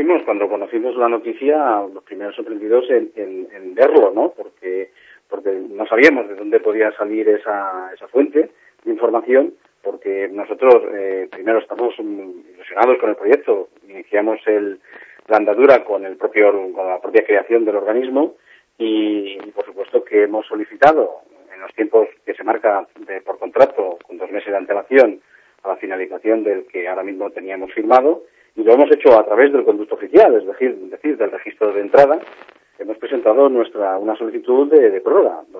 fuimos, cuando conocimos la noticia, los primeros sorprendidos en verlo, ¿no? Porque no sabíamos de dónde podía salir esa fuente de información, porque nosotros primero estamos ilusionados con el proyecto, iniciamos la andadura con la propia creación del organismo y por supuesto que hemos solicitado en los tiempos que se marca por contrato, con 2 meses de antelación a la finalización del que ahora mismo teníamos firmado, y lo hemos hecho a través del conducto oficial, es decir, del registro de entrada. Hemos presentado una solicitud de prórroga,